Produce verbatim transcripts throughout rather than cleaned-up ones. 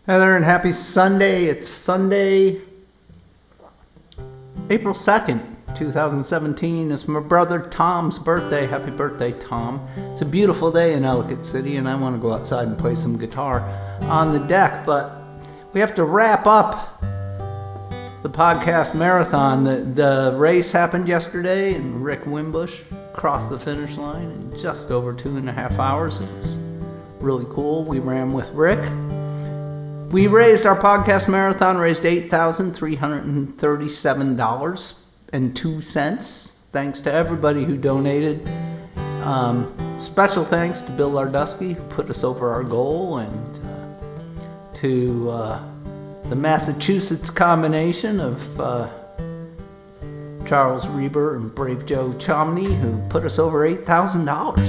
Hi there, and happy Sunday. It's Sunday, April second, twenty seventeen. It's my brother Tom's birthday. Happy birthday, Tom. It's a beautiful day in Ellicott City, and I want to go outside and play some guitar on the deck, but we have to wrap up the podcast marathon. The, the race happened yesterday, and Rick Wimbush crossed the finish line in just over two and a half hours. It was really cool. We ran with Rick. We raised our podcast marathon, raised eight thousand three hundred thirty-seven dollars and two cents. Thanks to everybody who donated. Um, special thanks to Bill Lardusky, who put us over our goal, and uh, to uh, the Massachusetts combination of uh, Charles Reber and Brave Joe Chomney, who put us over eight thousand dollars.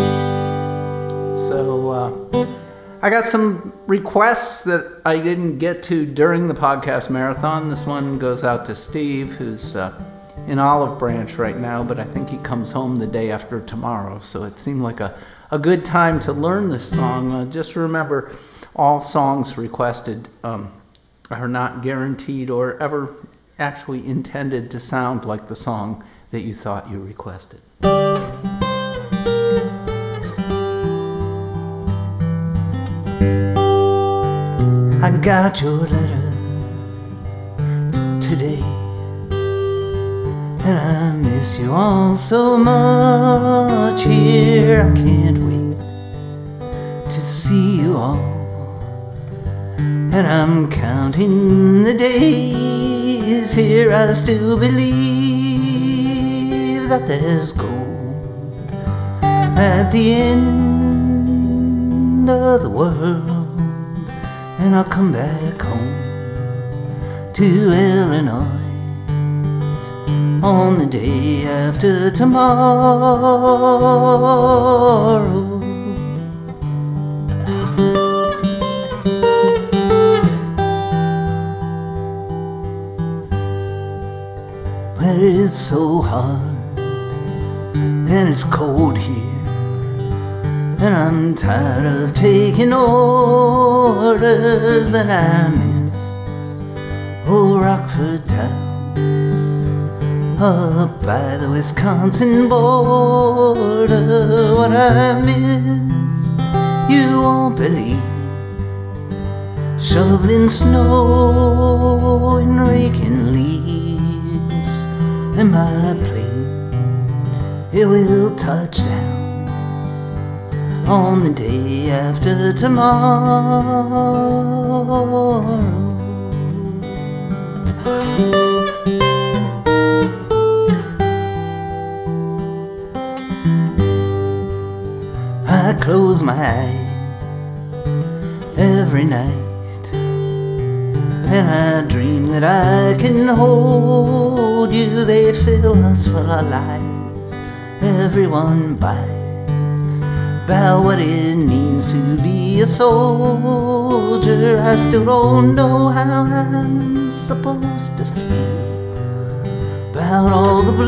So, uh, I got some requests that I didn't get to during the podcast marathon. This one goes out to Steve, who's uh, in Olive Branch right now, but I think he comes home the day after tomorrow. So it seemed like a, a good time to learn this song. Uh, just remember, all songs requested um, are not guaranteed or ever actually intended to sound like the song that you thought you requested. I got your letter t- today, and I miss you all so much here. I can't wait to see you all, and I'm counting the days here. I still believe that there's gold at the end of the world. And I'll come back home to Illinois on the day after tomorrow. But it's so hard and it's cold here, and I'm tired of taking orders, and I miss old Rockford town up by the Wisconsin border. What I miss, you won't believe. Shoveling snow and raking leaves, and my plane, it will touch down on the day after tomorrow. I close my eyes every night, and I dream that I can hold you. They fill us full of lies, everyone buys about what it means to be a soldier. I still don't know how I'm supposed to feel about all the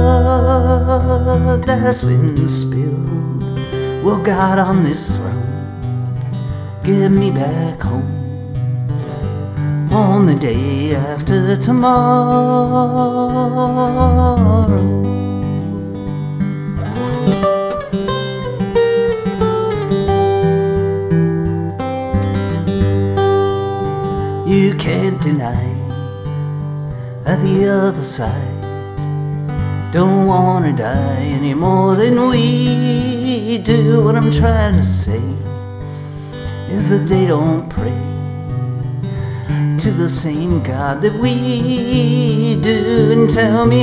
blood that's been spilled. Well, God, on this throne, get me back home on the day after tomorrow. You can't deny that the other side don't wanna die any more than we do. What I'm trying to say is that they don't pray to the same God that we do. And tell me,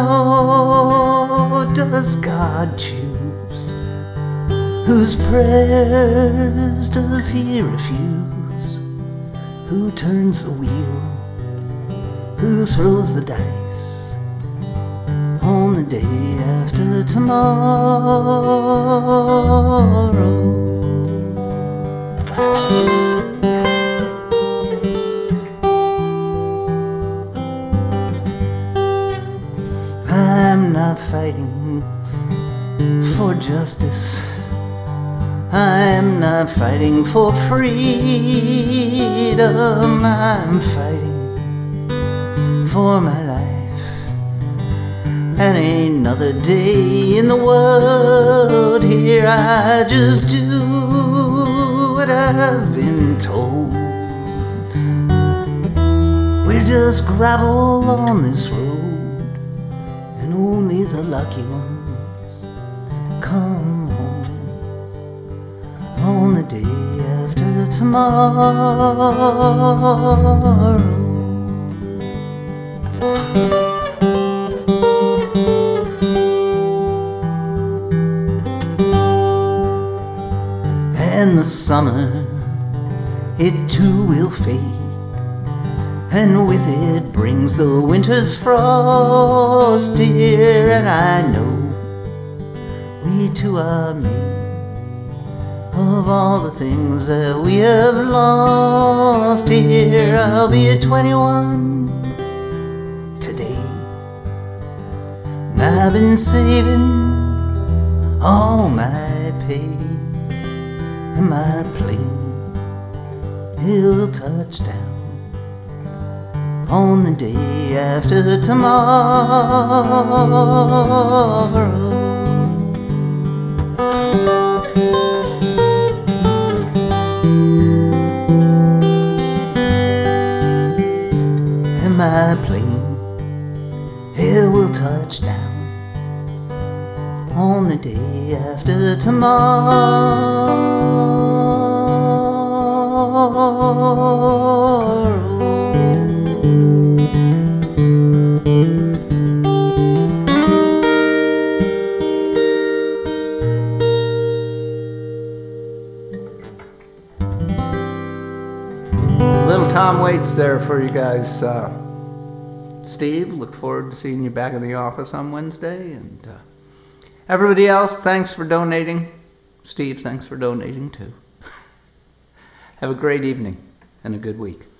how does God choose? Whose prayers does he refuse? Who turns the wheel? Who throws the dice on the day after tomorrow? I'm not fighting for justice. I'm not fighting for freedom. freedom I'm fighting for my life. And ain't another day in the world here. I just do what I've been told. We're just gravel on this road, and only the lucky ones come home on the day after tomorrow. And the summer, it too will fade, and with it brings the winter's frost, dear. And I know we two are made of all the things that we have lost, dear. I'll be at twenty-one today, and I've been saving all my pay, and my plane, it'll touch down on the day after tomorrow. And my plane, it will touch down on the day after tomorrow. Little Tom Waits there for you guys. Uh, Steve, look forward to seeing you back in the office on Wednesday. And uh, everybody else, thanks for donating. Steve, thanks for donating too. Have a great evening and a good week.